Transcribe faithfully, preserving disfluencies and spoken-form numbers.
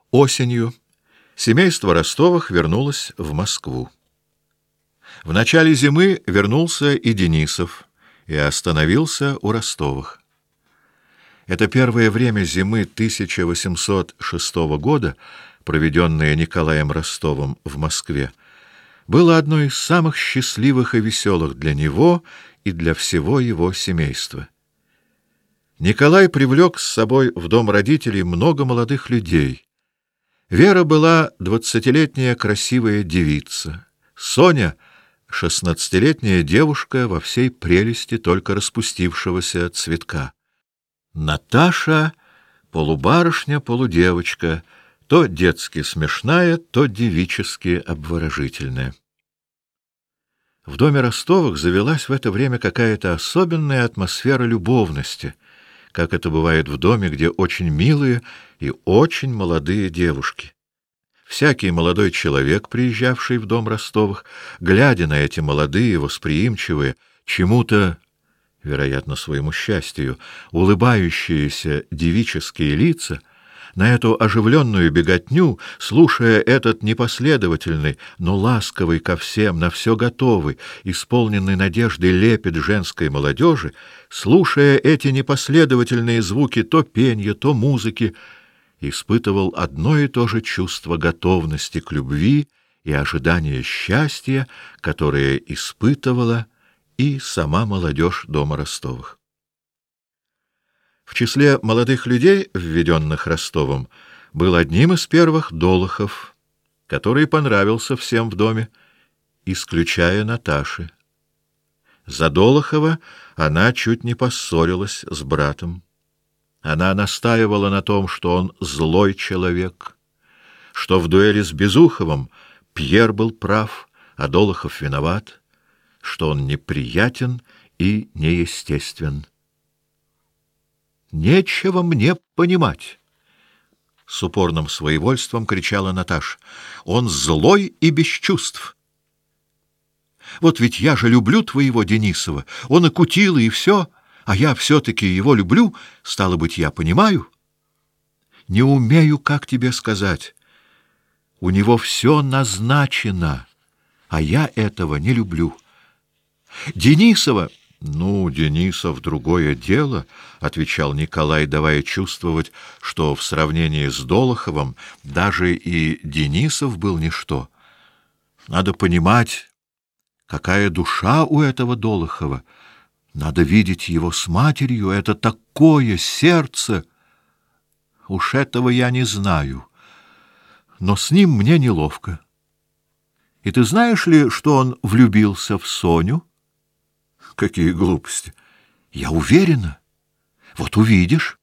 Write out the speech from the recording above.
Осенью семейство Ростовых вернулось в Москву. В начале зимы вернулся и Денисов, и остановился у Ростовых. Это первое время зимы тысяча восемьсот шестого года, проведенное Николаем Ростовым в Москве, было одной из самых счастливых и веселых для него и для всего его семейства. Николай привлек с собой в дом родителей много молодых людей. Вера была двадцатилетняя красивая девица, Соня — шестнадцатилетняя девушка во всей прелести только распустившегося цветка. Наташа — полубарышня, полудевочка, то детски смешная, то девически обворожительная. В доме Ростовых завелась в это время какая-то особенная атмосфера любовности, как это бывает в доме, где очень милые и очень молодые девушки. Всякий молодой человек, приезжавший в дом Ростовых, глядя на эти молодые, восприимчивые, чему-то, вероятно, своему счастью, улыбающиеся девические лица, на эту оживленную беготню, слушая этот непоследовательный, но ласковый ко всем, на все готовый, исполненный надежды лепет женской молодежи, слушая эти непоследовательные звуки то пенья, то музыки, испытывал одно и то же чувство готовности к любви и ожидания счастья, которое испытывала и сама молодежь дома Ростовых. В числе молодых людей, введенных Ростовым, был одним из первых Долохов, который понравился всем в доме, исключая Наташи. За Долохова она чуть не поссорилась с братом. Она настаивала на том, что он злой человек, что в дуэли с Безуховым Пьер был прав, а Долохов виноват, что он неприятен и неестествен. «Нечего мне понимать!» — с упорным своевольством кричала Наташа. «Он злой и без чувств. Вот ведь я же люблю твоего Денисова, он и кутила, и все, а я все-таки его люблю, стало быть, я понимаю. Не умею, как тебе сказать. У него все назначено, а я этого не люблю. Денисова...» «Ну, Денисов — другое дело», — отвечал Николай, давая чувствовать, что в сравнении с Долоховым даже и Денисов был ничто. «Надо понимать, какая душа у этого Долохова. Надо видеть его с матерью. Это такое сердце! Уж этого я не знаю. Но с ним мне неловко. И ты знаешь ли, что он влюбился в Соню?» «Какие глупости! Я уверена. Вот увидишь».